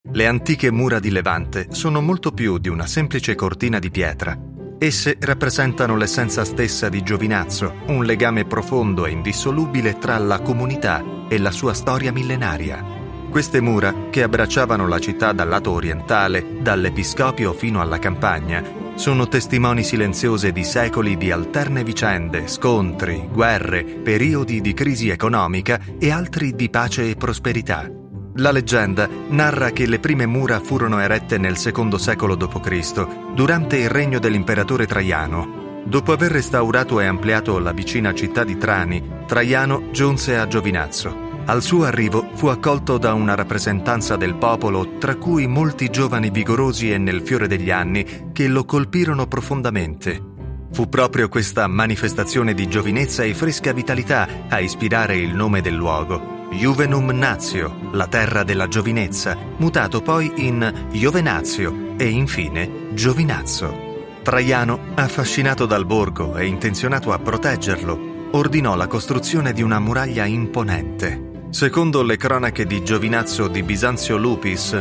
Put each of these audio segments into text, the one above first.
Le antiche mura di Levante sono molto più di una semplice cortina di pietra. Esse rappresentano l'essenza stessa di Giovinazzo, un legame profondo e indissolubile tra la comunità e la sua storia millenaria. Queste mura, che abbracciavano la città dal lato orientale, dall'Episcopio fino alla campagna, sono testimoni silenziose di secoli di alterne vicende, scontri, guerre, periodi di crisi economica e altri di pace e prosperità. La leggenda narra che le prime mura furono erette nel II secolo d.C., durante il regno dell'imperatore Traiano. Dopo aver restaurato e ampliato la vicina città di Trani, Traiano giunse a Giovinazzo. Al suo arrivo fu accolto da una rappresentanza del popolo, tra cui molti giovani vigorosi e nel fiore degli anni, che lo colpirono profondamente. Fu proprio questa manifestazione di giovinezza e fresca vitalità a ispirare il nome del luogo, Juvenum Natio, la terra della giovinezza, mutato poi in Jovenazio e infine Giovinazzo. Traiano, affascinato dal borgo e intenzionato a proteggerlo, ordinò la costruzione di una muraglia imponente. Secondo le cronache di Giovinazzo di Bisanzio Lupis,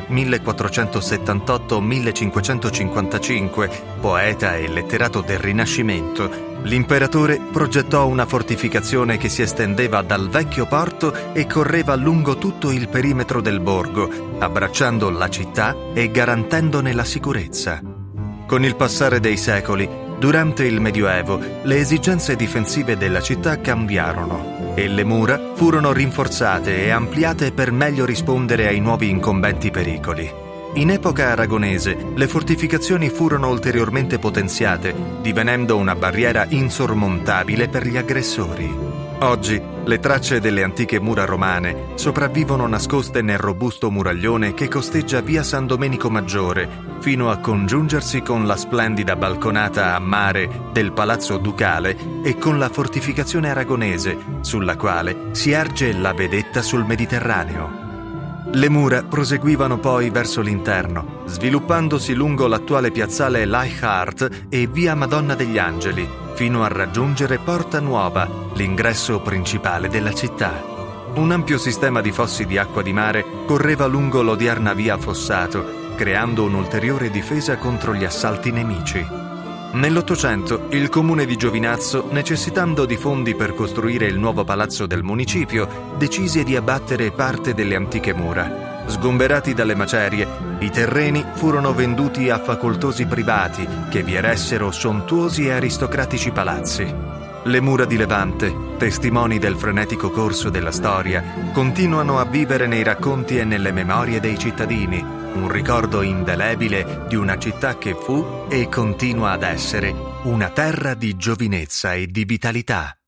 1478-1555, poeta e letterato del Rinascimento, l'imperatore progettò una fortificazione che si estendeva dal vecchio porto e correva lungo tutto il perimetro del borgo, abbracciando la città e garantendone la sicurezza. Con il passare dei secoli, durante il Medioevo, le esigenze difensive della città cambiarono e le mura furono rinforzate e ampliate per meglio rispondere ai nuovi incombenti pericoli. In epoca aragonese, le fortificazioni furono ulteriormente potenziate, divenendo una barriera insormontabile per gli aggressori. Oggi, le tracce delle antiche mura romane sopravvivono nascoste nel robusto muraglione che costeggia via San Domenico Maggiore, fino a congiungersi con la splendida balconata a mare del Palazzo Ducale e con la fortificazione aragonese, sulla quale si erge la vedetta sul Mediterraneo. Le mura proseguivano poi verso l'interno, sviluppandosi lungo l'attuale piazzale Leichhardt e via Madonna degli Angeli, fino a raggiungere Porta Nuova, l'ingresso principale della città. Un ampio sistema di fossi di acqua di mare correva lungo l'odierna via Fossato, creando un'ulteriore difesa contro gli assalti nemici. Nell'Ottocento, il comune di Giovinazzo, necessitando di fondi per costruire il nuovo palazzo del municipio, decise di abbattere parte delle antiche mura. Sgomberati dalle macerie, i terreni furono venduti a facoltosi privati che vi eressero sontuosi e aristocratici palazzi. Le mura di Levante, testimoni del frenetico corso della storia, continuano a vivere nei racconti e nelle memorie dei cittadini, un ricordo indelebile di una città che fu e continua ad essere una terra di giovinezza e di vitalità.